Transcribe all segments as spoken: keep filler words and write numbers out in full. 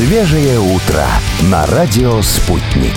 Свежее утро на радио «Спутник».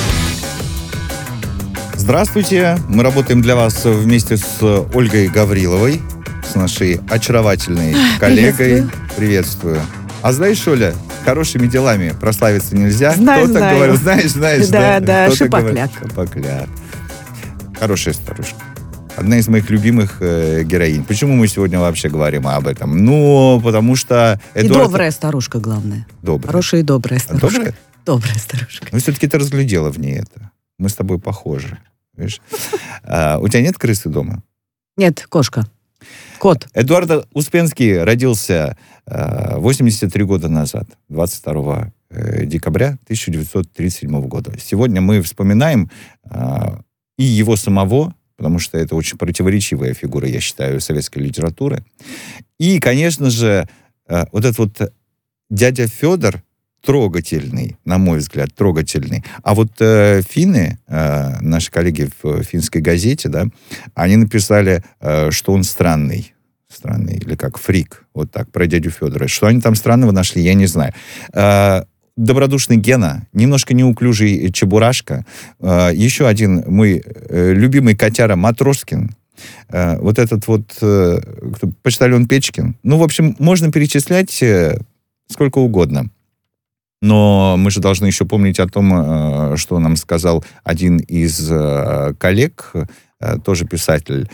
Здравствуйте. Мы работаем для вас вместе с Ольгой Гавриловой, с нашей очаровательной коллегой. Приветствую. Приветствую. А знаешь, Оля, хорошими делами прославиться нельзя. Знаю, Кто-то знаю. говорил, знаешь, знаешь, Да, да, Кто-то Шипокляк. говорит, Шипокляк. Хорошая старушка. Одна из моих любимых э, героинь. Почему мы сегодня вообще говорим об этом? Ну, потому что И Эдуард... добрая старушка, главное. Добрая. Хорошая и добрая А старушка. добрая? Добрая старушка. Но все-таки ты разглядела в ней это. Мы с тобой похожи. Видишь? А, у тебя нет крысы дома? Нет, кошка. Кот. Эдуард Успенский родился э, восемьдесят три года назад, двадцать второго декабря тысяча девятьсот тридцать седьмого года. Сегодня мы вспоминаем э, и его самого, потому что это очень противоречивая фигура, я считаю, советской литературы. И, конечно же, э, вот этот вот дядя Федор, трогательный, на мой взгляд, трогательный. А вот э, финны, э, наши коллеги в финской газете, да, они написали, э, что он странный. Странный, или как, фрик, вот так, про дядю Федора. Что они там странного нашли, я не знаю. Э, добродушный Гена, немножко неуклюжий Чебурашка, э, еще один мой э, любимый котяра Матроскин, э, вот этот вот э, почтальон Печкин. Ну, в общем, можно перечислять э, сколько угодно. Но мы же должны еще помнить о том, что нам сказал один из коллег, тоже писатель.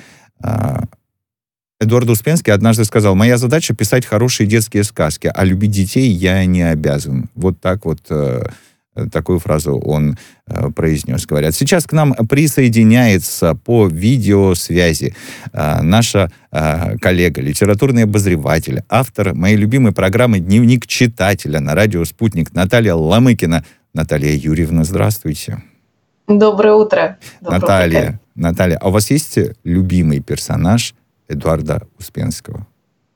Эдуард Успенский однажды сказал: «Моя задача — писать хорошие детские сказки, а любить детей я не обязан». Вот так вот, такую фразу он произнес, говорят. Сейчас к нам присоединяется по видеосвязи наша коллега, литературный обозреватель, автор моей любимой программы «Дневник читателя» на радио «Спутник» Наталья Ломыкина. Наталья Юрьевна, здравствуйте. Доброе утро. Доброе Наталья, утро. Наталья, а у вас есть любимый персонаж Эдуарда Успенского?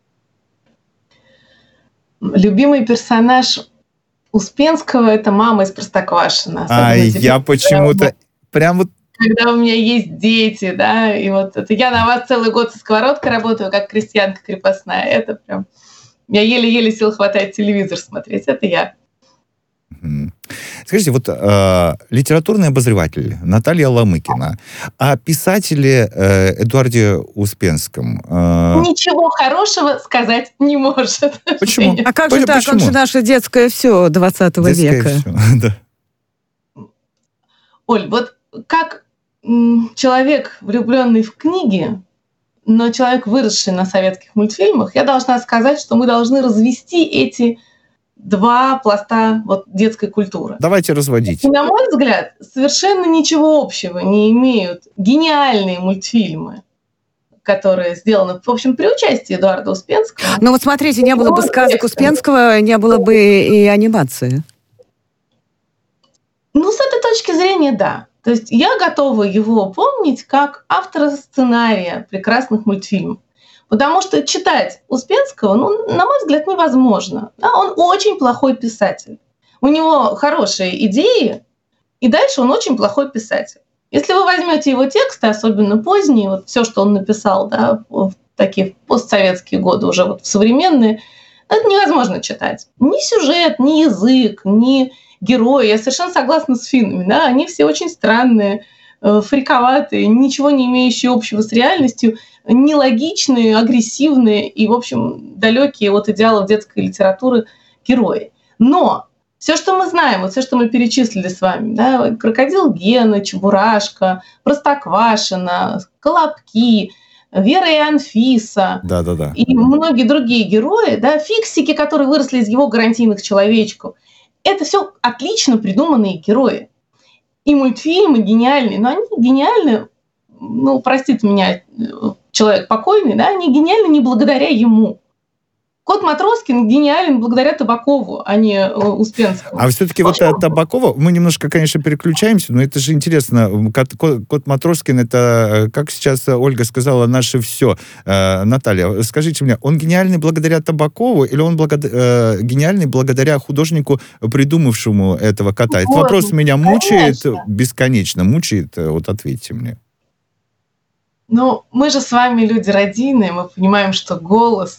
Любимый персонаж Успенского — это мама из Простоквашино. А я почему-то прям вот... Когда у меня есть дети, да, и вот это я на вас целый год со сковородкой работаю, как крестьянка крепостная. Это прям... Я еле-еле сил хватает телевизор смотреть. Это я. Скажите, вот э, литературный обозреватель Наталья Ломыкина, о писателе э, Эдуарде Успенском... Э... Ничего хорошего сказать не может. Почему? А как же так? Почему? Как же наше детское все двадцатого Детское века? всё, да. Оль, вот как м, человек, влюбленный в книги, но человек, выросший на советских мультфильмах, я должна сказать, что мы должны развести эти два пласта вот детской культуры. Давайте разводить. И, на мой взгляд, совершенно ничего общего не имеют гениальные мультфильмы, которые сделаны, в общем, при участии Эдуарда Успенского. Ну вот смотрите, не было бы сказок Успенского, не было бы и анимации. Ну, с этой точки зрения, да. То есть я готова его помнить как автора сценария прекрасных мультфильмов. Потому что читать Успенского, ну, на мой взгляд, невозможно. Да, он очень плохой писатель. У него хорошие идеи, и дальше он очень плохой писатель. Если вы возьмете его тексты, особенно поздние, вот все, что он написал, да, в такие постсоветские годы, уже вот в современные, это невозможно читать. Ни сюжет, ни язык, ни герои. Я совершенно согласна с финнами. Да, они все очень странные, фриковатые, ничего не имеющие общего с реальностью, нелогичные, агрессивные и, в общем, далекие от идеалов детской литературы герои. Но все, что мы знаем, вот все, что мы перечислили с вами, да, крокодил Гена, Чебурашка, Простоквашино, Колобки, Вера и Анфиса, да, да, да. и многие другие герои, да, фиксики, которые выросли из его гарантийных человечков, это все отлично придуманные герои. И мультфильмы гениальные, но они гениальны, ну, простит меня человек покойный, да, они гениальны не благодаря ему. Кот Матроскин гениален благодаря Табакову, а не Успенскому. А все-таки вот от Табакова, мы немножко, конечно, переключаемся, но это же интересно. Кот, кот Матроскин, это, как сейчас Ольга сказала, наше все. Э, Наталья, скажите мне, он гениальный благодаря Табакову или он благо, э, гениальный благодаря художнику, придумавшему этого кота? Этот вопрос меня мучает, конечно. Бесконечно мучает. Вот ответьте мне. Ну, мы же с вами люди родийные, мы понимаем, что голос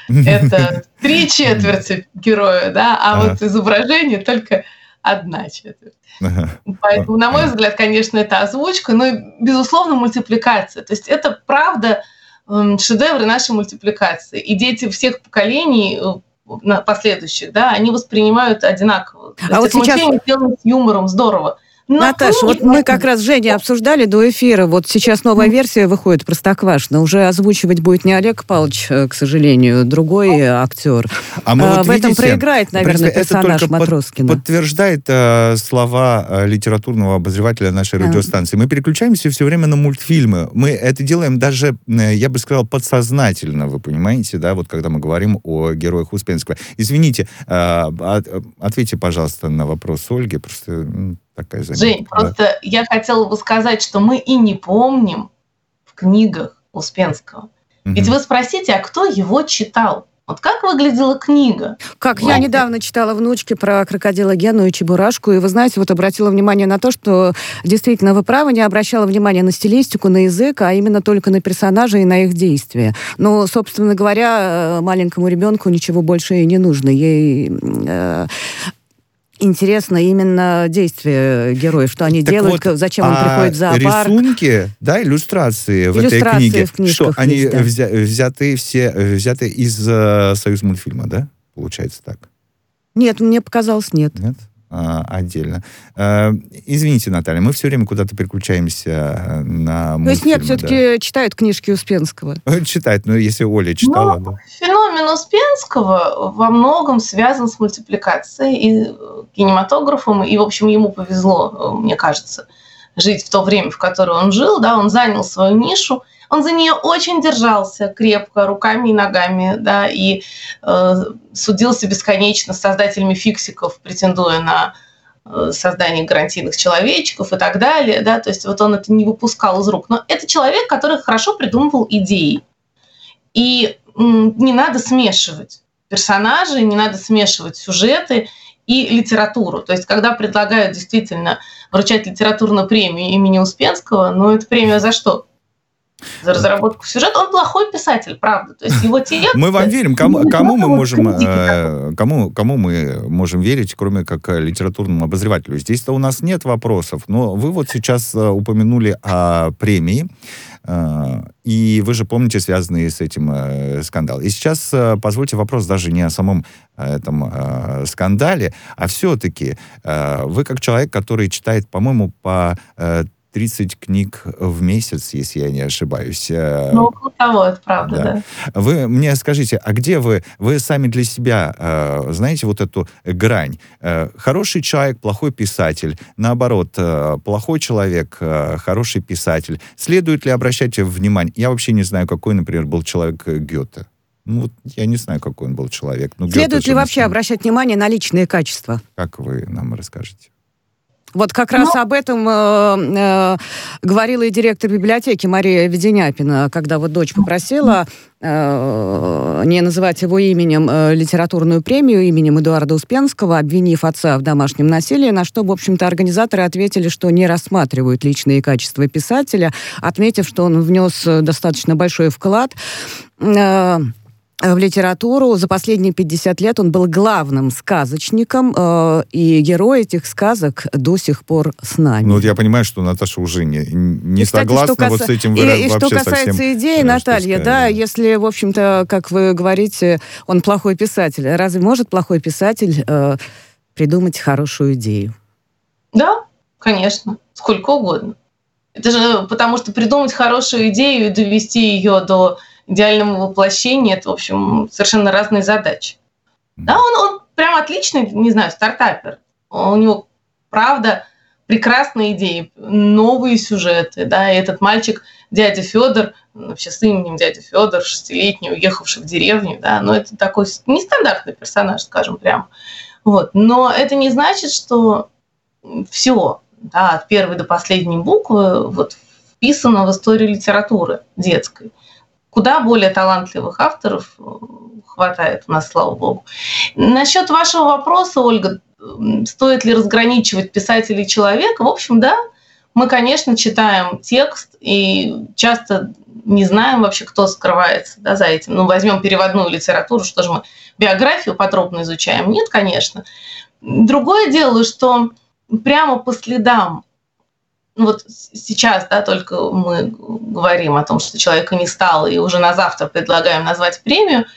это три четверти героя, да, а ага. вот изображение только одна четверть. Ага. Поэтому, на мой взгляд, конечно, это озвучка, но, безусловно, мультипликация. То есть это, правда, шедевры нашей мультипликации. И дети всех поколений последующих, да, они воспринимают одинаково. А вот сейчас... Мультфильм сделан с юмором, здорово. Но Наташа, вот мы как раз с Женей обсуждали до эфира, вот сейчас новая версия выходит, Простоквашино, уже озвучивать будет не Олег Павлович, к сожалению, другой актер. А мы вот в видите, этом проиграет, наверное, персонаж это Матроскина. Под, подтверждает э, слова э, литературного обозревателя нашей радиостанции. Мы переключаемся все время на мультфильмы. Мы это делаем даже, э, я бы сказал, подсознательно, вы понимаете, да, вот когда мы говорим о героях Успенского. Извините, э, от, ответьте, пожалуйста, на вопрос Ольги, просто... Такая заметка, Жень, да. Просто я хотела бы сказать, что мы и не помним в книгах Успенского. Угу. Ведь вы спросите, а кто его читал? Вот как выглядела книга? Как вот. Я недавно читала внучке про крокодила Гену и Чебурашку, и вы знаете, вот обратила внимание на то, что действительно вы правы, не обращала внимания на стилистику, на язык, а именно только на персонажей и на их действия. Но, собственно говоря, маленькому ребенку ничего больше и не нужно. Ей... Э- Интересно именно действие героев, что они так делают, вот, зачем он а приходит в зоопарк. Рисунки, да, иллюстрации, иллюстрации в этой книге, в что они есть, да. взя- взяты все взяты из uh, Союзмультфильма, да? Получается так? Нет, мне показалось, нет. Нет? А, отдельно. А, извините, Наталья, мы все время куда-то переключаемся на мультфильмы. То есть нет, все-таки да. читают книжки Успенского? Читают, но если Оля читала, ну, да. Феномен Успенского во многом связан с мультипликацией и кинематографом, и, в общем, ему повезло, мне кажется, жить в то время, в которое он жил, да, он занял свою нишу, он за нее очень держался крепко, руками и ногами, да, и э, судился бесконечно с создателями фиксиков, претендуя на э, создание гарантийных человечков и так далее, да, то есть вот он это не выпускал из рук. Но это человек, который хорошо придумывал идеи. И м, не надо смешивать персонажей, не надо смешивать сюжеты и литературу. То есть когда предлагают действительно вручать литературную премию имени Успенского, ну это премия за что? За разработку сюжета. Он плохой писатель, правда. То есть его тексты... Мы вам верим. Кому, кому, мы можем, э, кому, кому мы можем верить, кроме как литературному обозревателю? Здесь-то у нас нет вопросов. Но вы вот сейчас упомянули о премии. Э, и вы же помните связанные с этим э, скандал. И сейчас э, позвольте вопрос даже не о самом э, этом э, скандале, а все-таки э, вы как человек, который читает, по-моему, по... Э, тридцать книг в месяц, если я не ошибаюсь. Ну, около того, это правда, да. да. Вы мне скажите, а где вы, вы сами для себя э, знаете вот эту грань? Э, хороший человек, плохой писатель, наоборот, э, плохой человек, э, хороший писатель. Следует ли обращать внимание? Я вообще не знаю, какой, например, был человек Гёте. Ну, вот я не знаю, какой он был человек. Но Следует Гёте ли вообще самом... обращать внимание на личные качества? Как вы нам расскажете? Вот как раз об этом э, э, говорила и директор библиотеки Мария Веденяпина, когда вот дочь попросила э, не называть его именем э, литературную премию, именем Эдуарда Успенского, обвинив отца в домашнем насилии, на что, в общем-то, организаторы ответили, что не рассматривают личные качества писателя, отметив, что он внес достаточно большой вклад э, в литературу. За последние пятьдесят лет он был главным сказочником, э, и герой этих сказок до сих пор с нами. Ну, вот я понимаю, что Наташа уже не, не и, кстати, согласна каса... вот с этим. И, и что касается идеи, Наталья, да, если, в общем-то, как вы говорите, он плохой писатель, разве может плохой писатель э, придумать хорошую идею? Да, конечно, сколько угодно. Это же потому, что придумать хорошую идею и довести ее до идеального воплощения, это, в общем, совершенно разные задачи. Да, он, он прям отличный, не знаю, стартапер. У него, правда, прекрасные идеи, новые сюжеты. Да, и этот мальчик, дядя Федор, вообще с именем дядя Федор, шестилетний, уехавший в деревню, да, но это такой нестандартный персонаж, скажем прямо. Вот. Но это не значит, что все, да, от первой до последней буквы вот, вписано в историю литературы детской. Куда более талантливых авторов хватает у нас, слава богу. Насчет вашего вопроса, Ольга, стоит ли разграничивать писателя и человека? В общем, да, мы, конечно, читаем текст и часто не знаем вообще, кто скрывается, да, за этим. Ну, возьмем переводную литературу, что же мы биографию подробно изучаем? Нет, конечно. Другое дело, что прямо по следам, ну, вот сейчас, да, только мы говорим о том, что человека не стало, и уже на завтра предлагаем назвать премию,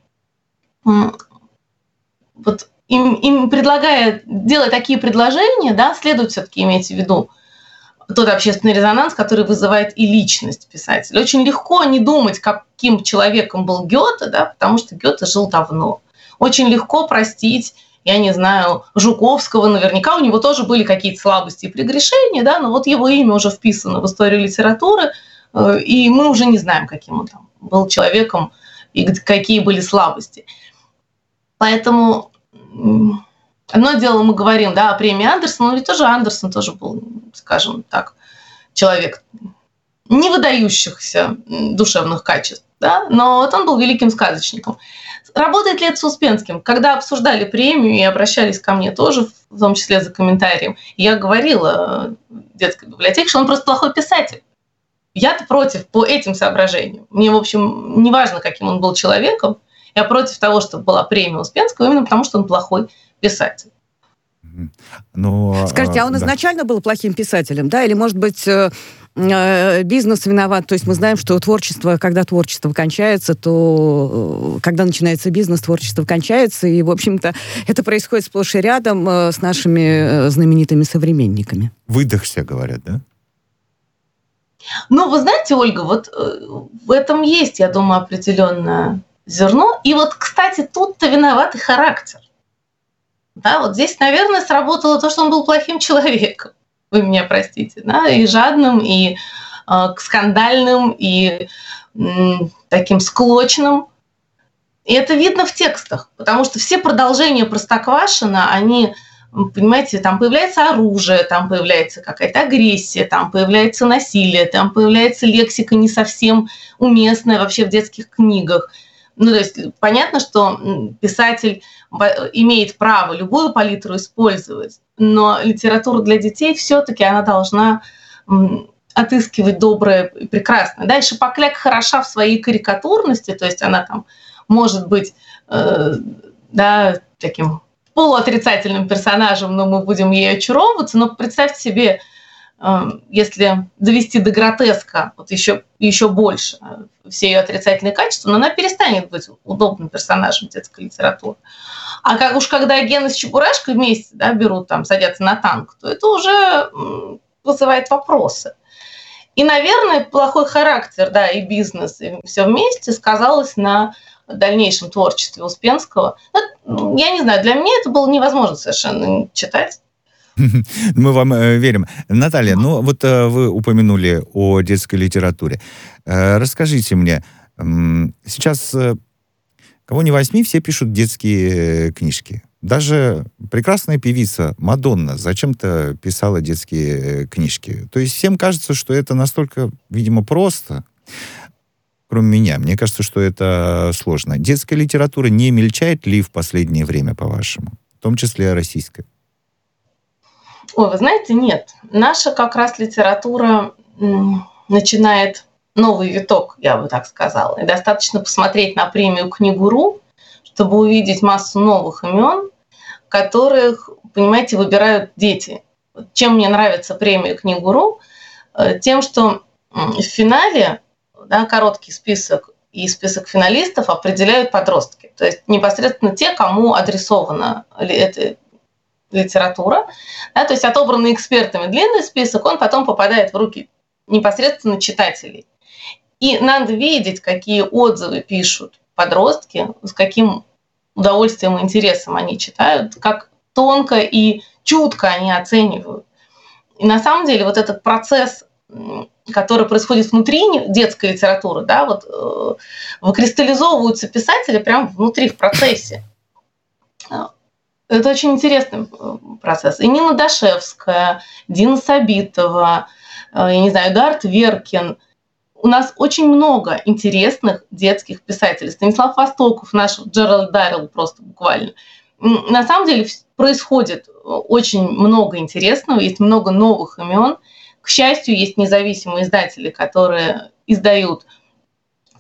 вот им, им предлагая делать такие предложения, да, следует все-таки иметь в виду тот общественный резонанс, который вызывает и личность писателя. Очень легко не думать, каким человеком был Гёте, да, потому что Гёте жил давно. Очень легко простить, я не знаю, Жуковского, наверняка у него тоже были какие-то слабости и прегрешения, да, но вот его имя уже вписано в историю литературы, и мы уже не знаем, каким он там был человеком и какие были слабости. Поэтому одно дело мы говорим, да, о премии Андерсона, но ведь тоже Андерсон тоже был, скажем так, человек не выдающихся душевных качеств, да, но вот он был великим сказочником. Работает ли это с Успенским? Когда обсуждали премию и обращались ко мне тоже, в том числе за комментарием, я говорила в детской библиотеке, что он просто плохой писатель. Я-то против по этим соображениям. Мне, в общем, не важно, каким он был человеком, я против того, чтобы была премия Успенского, именно потому, что он плохой писатель. Но, Скажите, а он да. изначально был плохим писателем, да? Или, может быть, бизнес виноват? То есть мы знаем, что творчество, когда творчество кончается, то когда начинается бизнес, творчество кончается, и, в общем-то, это происходит сплошь и рядом с нашими знаменитыми современниками. Выдохся, говорят, да? Ну, вы знаете, Ольга, вот в этом есть, я думаю, определенное зерно. И вот, кстати, тут-то виноват и характер. Да, вот здесь, наверное, сработало то, что он был плохим человеком. Вы меня простите, да, и жадным, и э, скандальным, и э, таким склочным. И это видно в текстах, потому что все продолжения Простоквашино, они, понимаете, там появляется оружие, там появляется какая-то агрессия, там появляется насилие, там появляется лексика не совсем уместная вообще в детских книгах. Ну, то есть понятно, что писатель имеет право любую палитру использовать, но литература для детей все-таки она должна отыскивать доброе и прекрасное. Да, и Шапокляк хороша в своей карикатурности, то есть она там может быть э, да, таким полуотрицательным персонажем, но мы будем ей очаровываться. Но представьте себе, э, если довести до гротеска вот еще, еще больше все ее отрицательные качества, но она перестанет быть удобным персонажем детской литературы. А как уж когда Гена с Чебурашкой вместе, да, берут, там, садятся на танк, то это уже вызывает вопросы. И, наверное, плохой характер, да, и бизнес, и все вместе сказалось на дальнейшем творчестве Успенского. Ну, я не знаю, для меня это было невозможно совершенно читать. Мы вам э, верим. Наталья, ну вот э, вы упомянули о детской литературе. Э, расскажите мне, э, сейчас э, кого ни возьми, все пишут детские э, книжки. Даже прекрасная певица Мадонна зачем-то писала детские э, книжки. То есть всем кажется, что это настолько, видимо, просто, кроме меня. Мне кажется, что это сложно. Детская литература не мельчает ли в последнее время, по-вашему? В том числе российская. Ой, вы знаете, нет. Наша как раз литература м, начинает новый виток, я бы так сказала. И достаточно посмотреть на премию «Книгу.ру», чтобы увидеть массу новых имен, которых, понимаете, выбирают дети. Чем мне нравится премия «Книгу.ру»? Тем, что в финале, да, короткий список и список финалистов определяют подростки. То есть непосредственно те, кому адресована эта литература. Да, то есть отобранный экспертами длинный список, он потом попадает в руки непосредственно читателей. И надо видеть, какие отзывы пишут подростки, с каким удовольствием и интересом они читают, как тонко и чутко они оценивают. И на самом деле вот этот процесс, который происходит внутри детской литературы, да, вот, э, выкристаллизовываются писатели прямо внутри, в процессе. Это очень интересный процесс. И Нина Дашевская, Дина Сабитова, я не знаю, Эдуард Веркин. У нас очень много интересных детских писателей. Станислав Востоков, наш Джеральд Даррелл просто буквально. На самом деле происходит очень много интересного, есть много новых имен. К счастью, есть независимые издатели, которые издают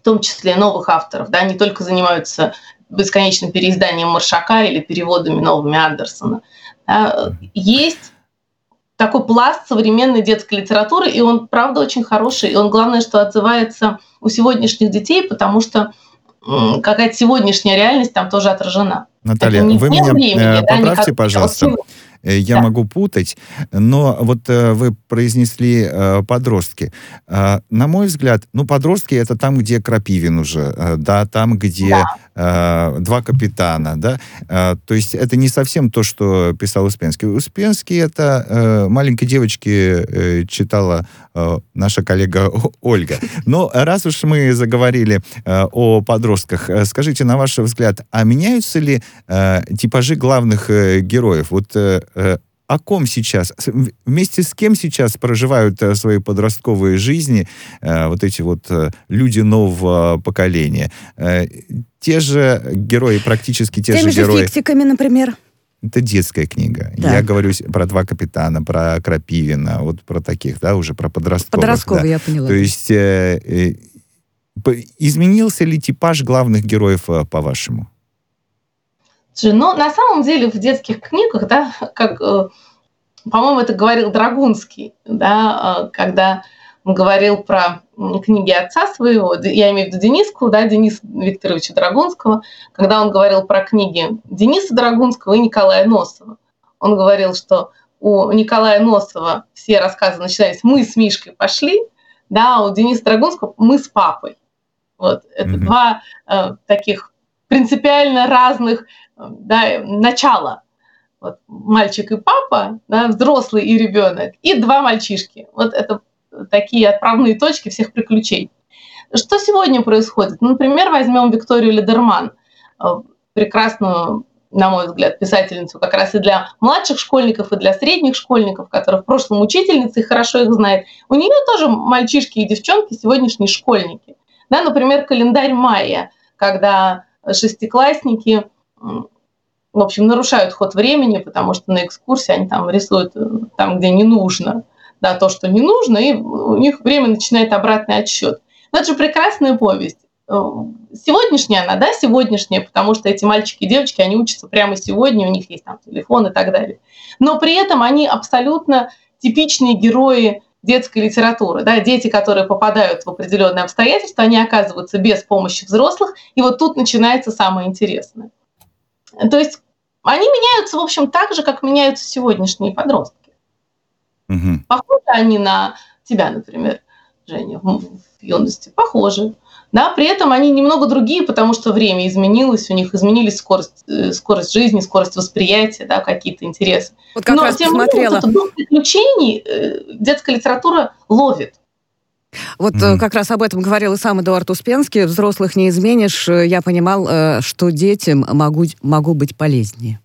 том числе новых авторов, да, не только занимаются бесконечным переизданием Маршака или переводами новыми Андерсона. Да. Есть такой пласт современной детской литературы, и он, правда, очень хороший, и он, главное, что отзывается у сегодняшних детей, потому что какая-то сегодняшняя реальность там тоже отражена. Наталья, не, вы не меня времени, поправьте, да, пожалуйста. Я да. могу путать, но вот э, вы произнесли э, подростки. Э, на мой взгляд, ну, подростки — это там, где Крапивин уже, э, да, там, где да. э, два капитана, да. Э, то есть это не совсем то, что писал Успенский. Успенский — это э, маленькой девочке э, читала э, наша коллега Ольга. Но раз уж мы заговорили э, о подростках, э, скажите, на ваш взгляд, а меняются ли э, типажи главных э, героев? Вот э, о ком сейчас, вместе с кем сейчас проживают э, свои подростковые жизни э, вот эти вот э, люди нового поколения? Э, те же герои, практически те Теми же герои. же фиктиками, например. Это детская книга. Да. Я говорю про «Два капитана», про Крапивина, вот про таких, да, уже про подростковых. Подростковые, да. я поняла. То есть э, э, изменился ли типаж главных героев, э, по-вашему? Но на самом деле в детских книгах, да, как, по-моему, это говорил Драгунский, да, когда он говорил про книги отца своего, я имею в виду Дениску, да, Дениса Викторовича Драгунского, когда он говорил про книги Дениса Драгунского и Николая Носова. Он говорил, что у Николая Носова все рассказы начинались «мы с Мишкой пошли», да, а у Дениса Драгунского «мы с папой». Вот, это mm-hmm. два э, таких принципиально разных да, начала. Вот, мальчик и папа, да, взрослый и ребенок, и два мальчишки. Вот это такие отправные точки всех приключений. Что сегодня происходит? Ну, например, возьмем Викторию Лидерман, прекрасную, на мой взгляд, писательницу как раз и для младших школьников, и для средних школьников, которая в прошлом учительница и хорошо их знает. У нее тоже мальчишки и девчонки сегодняшние школьники. Да, например, календарь майя, когда шестиклассники, в общем, нарушают ход времени, потому что на экскурсии они там рисуют там, где не нужно, да, то, что не нужно, и у них время начинает обратный отсчет. Но это же прекрасная повесть. Сегодняшняя она, да, сегодняшняя, потому что эти мальчики и девочки, они учатся прямо сегодня, у них есть там телефон и так далее. Но при этом они абсолютно типичные герои детской литературы, да, дети, которые попадают в определенные обстоятельства, они оказываются без помощи взрослых, и вот тут начинается самое интересное. То есть они меняются, в общем, так же, как меняются сегодняшние подростки. Угу. Похожи они на тебя, например, Женя, в юности? Похожи. Да, при этом они немного другие, потому что время изменилось, у них изменились скорость, скорость жизни, скорость восприятия, да, какие-то интересы. Вот как Но раз тем не менее, вот дух приключений детская литература ловит. Вот mm. как раз об этом говорил и сам Эдуард Успенский. Взрослых не изменишь. Я понимал, что детям могу, могу быть полезнее.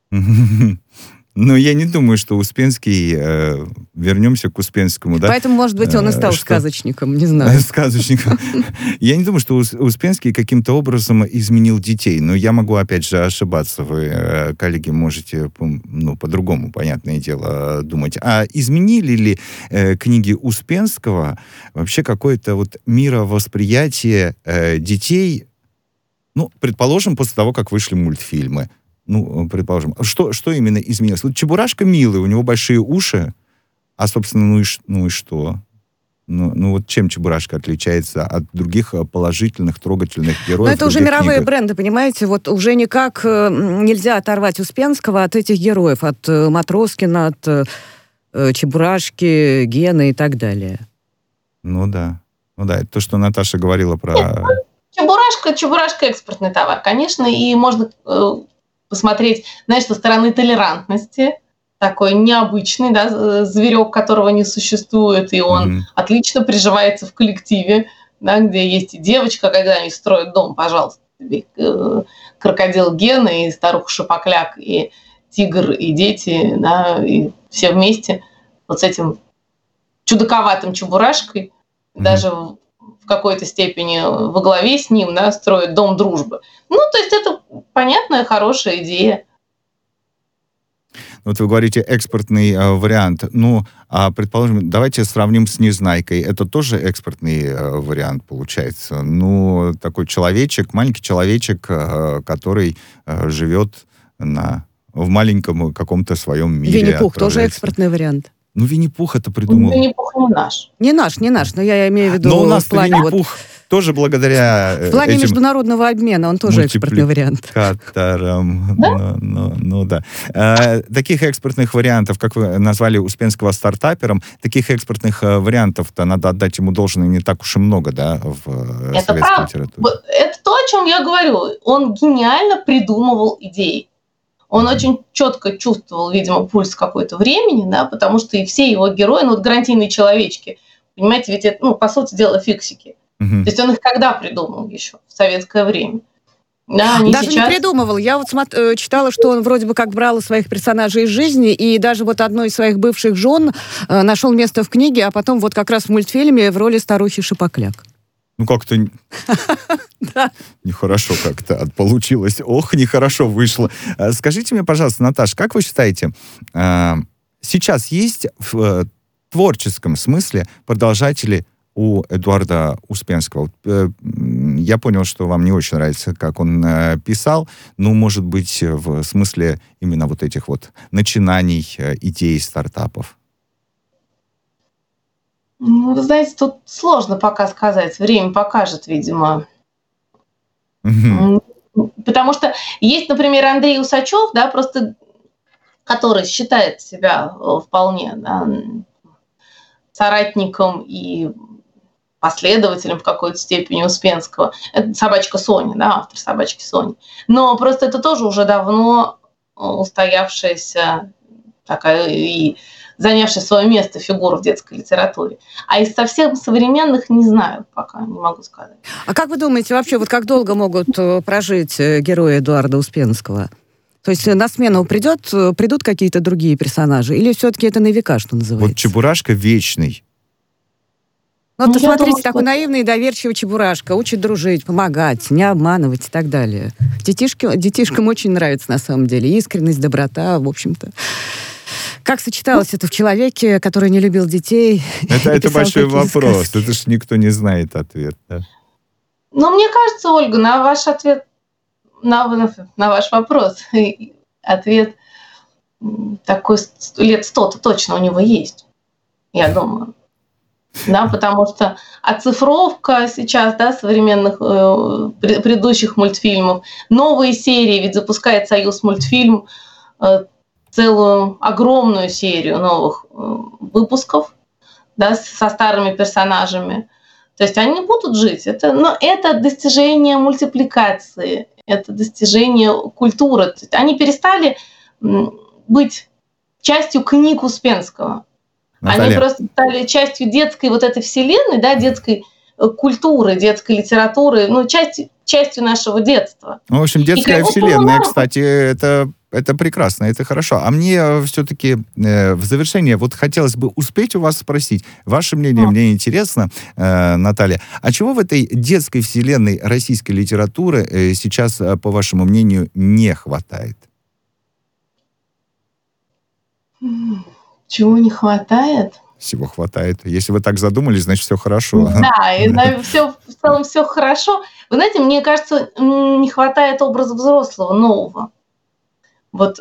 Но я не думаю, что Успенский... Э, вернемся к Успенскому, да? Поэтому, может быть, он и стал что... сказочником, не знаю. Сказочником. Я не думаю, что Успенский каким-то образом изменил детей. Но я могу, опять же, ошибаться. Вы, коллеги, можете, ну, по-другому, понятное дело, думать. А изменили ли э, книги Успенского вообще какое-то вот мировосприятие э, детей, ну, предположим, после того, как вышли мультфильмы? Ну, предположим. Что, что именно изменилось? Вот Чебурашка милый, у него большие уши, а, собственно, ну и, ну и что? Ну, ну вот чем Чебурашка отличается от других положительных, трогательных героев? Но это уже мировые книгах? Бренды, понимаете? Вот уже никак э, нельзя оторвать Успенского от этих героев, от э, Матроскина, от э, Чебурашки, Гены и так далее. Ну да. Ну да, это то, что Наташа говорила про... Нет, Чебурашка, Чебурашка экспортный товар, конечно, и можно... Э, посмотреть, знаешь, со стороны толерантности, такой необычный, да, зверек, которого не существует, и он mm-hmm. отлично приживается в коллективе, да, где есть и девочка, когда они строят дом, пожалуйста, крокодил Гена, и старуха Шапокляк, и тигр, и дети, да, и все вместе вот с этим чудаковатым Чебурашкой, mm-hmm. даже в какой-то степени во главе с ним, да, строят дом дружбы. Ну, то есть это понятная, хорошая идея. Вот вы говорите экспортный э, вариант. Ну, а предположим, давайте сравним с «Незнайкой». Это тоже экспортный э, вариант получается. Ну, такой человечек, маленький человечек, э, который э, живет на, в маленьком каком-то своем мире. Винни-Пух тоже экспортный вариант. Ну, Винни-Пух это придумал. Винни-Пух не наш. Не наш, не наш, но я имею в виду но у нас в плане Винни-Пух вот, тоже благодаря в плане этим международного обмена он тоже экспортный вариант. Мультипликаторам. Да? Ну, ну, ну да. А, таких экспортных вариантов, как вы назвали Успенского стартапером, таких экспортных а, вариантов-то надо отдать ему должное не так уж и много, да, в это советской правда. Литературе. Это то, о чем я говорю. Он гениально придумывал идеи. Он очень четко чувствовал, видимо, пульс какой-то времени, да, потому что и все его герои, ну вот гарантийные человечки, понимаете, ведь это, ну, по сути дела, фиксики. Uh-huh. То есть он их когда придумал еще? В советское время. Да, они даже сейчас... не придумывал. Я вот смотр- читала, что он вроде бы как брал своих персонажей из жизни, и даже вот одной из своих бывших жен э, нашел место в книге, а потом вот как раз в мультфильме в роли старухи Шипокляк. Ну, как-то нехорошо как-то получилось. Ох, нехорошо вышло. Скажите мне, пожалуйста, Наташа, как вы считаете, сейчас есть в творческом смысле продолжатели у Эдуарда Успенского? Я понял, что вам не очень нравится, как он писал, но, может быть, в смысле именно вот этих вот начинаний, идей, стартапов. Ну, вы знаете, тут сложно пока сказать. Время покажет, видимо. Mm-hmm. Потому что есть, например, Андрей Усачев, да, просто, который считает себя вполне да, соратником и последователем в какой-то степени Успенского. Это собачка Соня, да, автор собачки Сони. Но просто это тоже уже давно устоявшаяся такая и занявшая свое место фигура в детской литературе. А из совсем современных не знаю пока, не могу сказать. А как вы думаете, вообще, вот как долго могут прожить герои Эдуарда Успенского? То есть на смену придет, придут какие-то другие персонажи? Или все-таки это на века, что называется? Вот Чебурашка вечный. Ну, вот смотрите, думаю, такой что... наивный и доверчивый Чебурашка. Учит дружить, помогать, не обманывать и так далее. Детишки, детишкам очень нравится на самом деле. Искренность, доброта, в общем-то. Как сочеталось это в человеке, который не любил детей? Это, это большой вопрос. Сказки. Это ж никто не знает ответ. Да? Ну, мне кажется, Ольга, на ваш ответ, на, на ваш вопрос, ответ такой лет сто-то точно у него есть, я думаю. Да, потому что оцифровка сейчас, да, современных э, предыдущих мультфильмов, новые серии, ведь запускает Союз мультфильм, э, целую огромную серию новых э, выпусков, да, со старыми персонажами. То есть они будут жить. Это, но это достижение мультипликации, это достижение культуры. То есть они перестали быть частью книг Успенского. Наталья. Они просто стали частью детской вот этой вселенной, да, детской культуры, детской литературы, ну, частью, частью нашего детства. Ну, в общем, детская и, вселенная, кстати, это, это прекрасно, это хорошо. А мне все-таки э, в завершение вот хотелось бы успеть у вас спросить, ваше мнение, а. мне интересно, э, Наталья, а чего в этой детской вселенной российской литературы э, сейчас, по вашему мнению, не хватает? Чего не хватает? Всего хватает. Если вы так задумались, значит, все хорошо. Да, и все, в целом все хорошо. Вы знаете, мне кажется, не хватает образа взрослого, нового. Вот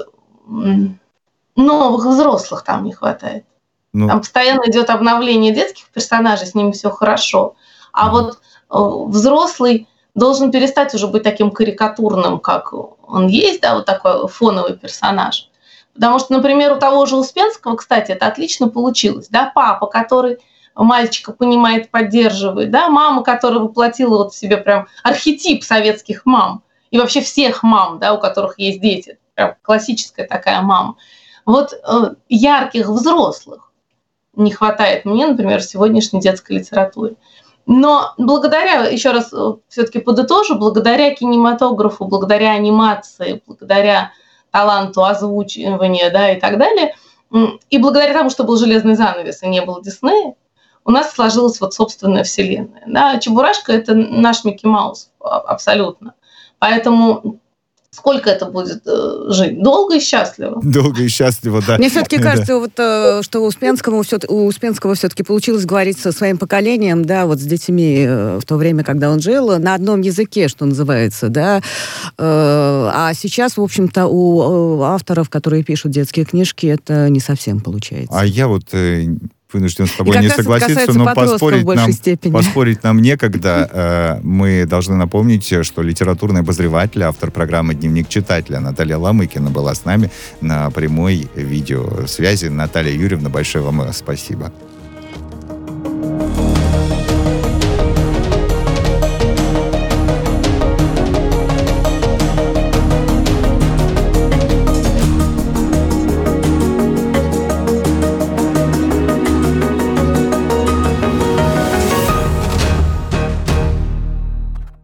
новых взрослых там не хватает. Ну, там постоянно идет обновление детских персонажей, с ними все хорошо. А вот взрослый должен перестать уже быть таким карикатурным, как он есть, да, вот такой фоновый персонаж. Потому что, например, у того же Успенского, кстати, это отлично получилось. Да? Папа, который мальчика понимает, поддерживает. Да? Мама, которая воплотила вот в себе прям архетип советских мам. И вообще всех мам, да, у которых есть дети. Прям классическая такая мама. Вот э, ярких взрослых не хватает мне, например, в сегодняшней детской литературе. Но благодаря, еще раз все-таки подытожу, благодаря кинематографу, благодаря анимации, благодаря таланту озвучивания, да, и так далее. И благодаря тому, что был железный занавес и не было Диснея, у нас сложилась вот собственная вселенная. Да. Чебурашка – это наш Микки Маус абсолютно. Поэтому сколько это будет э, жить? Долго и счастливо. Долго и счастливо, да. Мне все-таки Да. кажется, вот, э, что у Успенского, всё- у Успенского все-таки получилось говорить со своим поколением, да, вот с детьми э, в то время, когда он жил, на одном языке, что называется, да. Э, А сейчас, в общем-то, у э, авторов, которые пишут детские книжки, это не совсем получается. А я вот э, вынужден с тобой как не раз это согласиться, касается но подростков в поспорить большей нам, степени. поспорить нам некогда. Э, Мы должны напомнить, что литературный обозреватель, автор программы «Дневник читателя» Наталья Ломыкина была с нами на прямой видеосвязи. Наталья Юрьевна, большое вам спасибо.